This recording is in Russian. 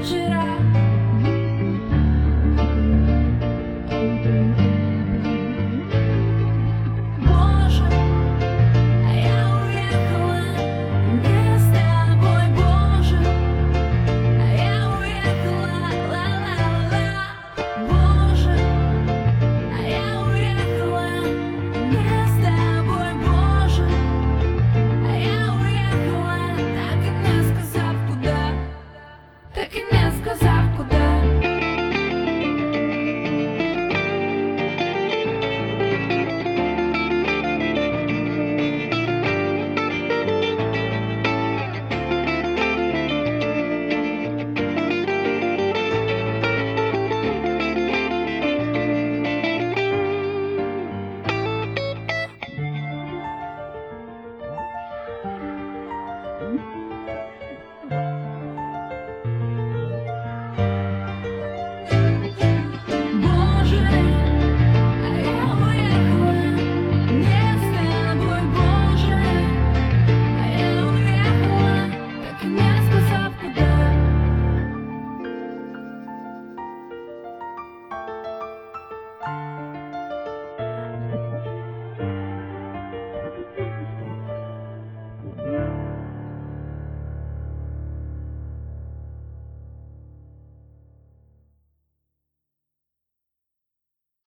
вчера. Боже, а я уехала не с тобой, Боже, а я уехала, ла-ла-ла. Боже, а я уехала не с тобой, Боже, а я уехала, так и не сказав куда, так и не сказав куда.